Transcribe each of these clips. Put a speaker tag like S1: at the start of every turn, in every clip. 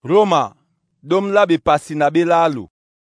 S1: Roma, dom la be pasi na be lalu.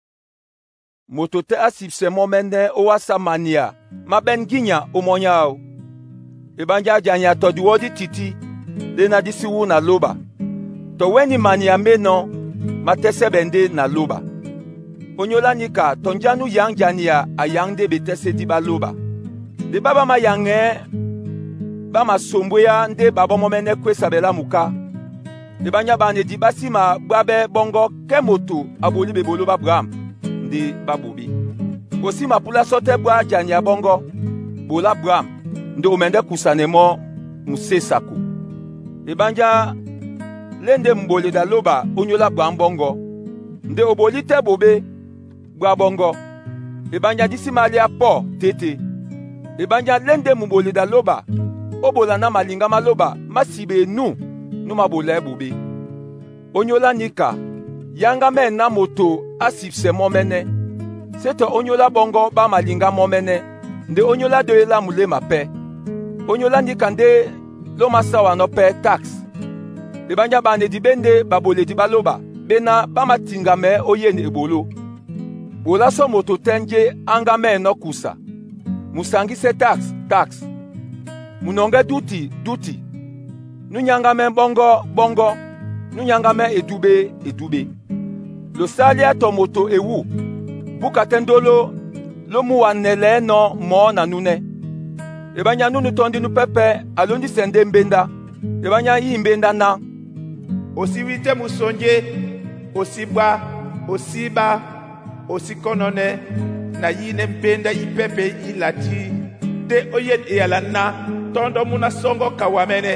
S1: Moto te asipse momene owa samania, ma ben ginya omonyao. Ebanja janya to diwodi titi, de na disi wu na loba. To weni mania meno, ma tese bende na loba. Onyola nika, tonjanu yang jania a yang de betese di ba loba. De baba ma yange, ba ma sombweya nde baba momene kwe sabela muka. De banya bane di basima gbabe bongo ke moto aboli be bolo ba bram ndi babubi. Osi ma pula sote bwa janya bongo bola bram ndi omende kusanemo musesaku. De banja lende mbole da loba onyola bram bongo ndi oboli te bobe gwa bongo. De banja disi malia po tete. De banja lende mbole da loba obola na malinga maloba masibe numa bole bube. Onyola nika, yanga men na moto asipse momene. Seto onyola bongo ba malinga momene, nde onyola doye la mule mape. Onyola nika nde loma sawa no pe tax. De banja bane di bende babole di baloba, bena ba matinga me oye ne ebolo. Bola so moto tenje anga men no kusa. Musangi se tax. Munonge duti. Nunyanga men bongo. Nunyanga men edube. Lo salia to moto ewu. Bukatendolo lo muwanele no mo na nune. Ebanya nunu tondi nu pepe alondi sende mbenda. Ebanya yi mbenda na.
S2: Osiwite musonje, osibwa, osiba, osikonone, na yine mbenda ipepe ilati. De oyed eyalana, tondo muna songo kawamene.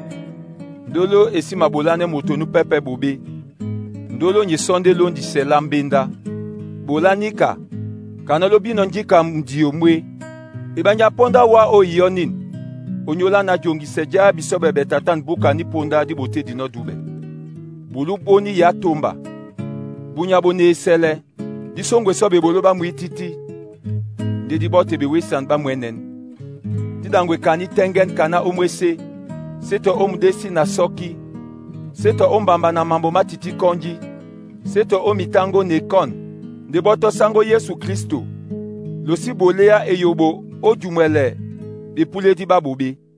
S1: Ndolo esi mabolane moto nu pepe bobe. Ndolo nye sonde londi sela mbenda. Bola nika. Kanalo bino njika mdiyo mwe. Ebanya ponda wa o yonin. Onyola na jongi seja bisobe betatan buka ni ponda di bote dino dube. Bulu boni ya tomba. Bunya bone esele. Di songwe sobe bolo ba mwititi. Di bote be wesan ba mwenen. Di dangwe kani tengen kana omwese. Seto omudesi na soki. Seto ombamba na mambo matiti konji. Seto omitango nekon. Ndeboto sango Yesu Kristo. Losi bolea eyobo ojumwele. Bepule di babobe.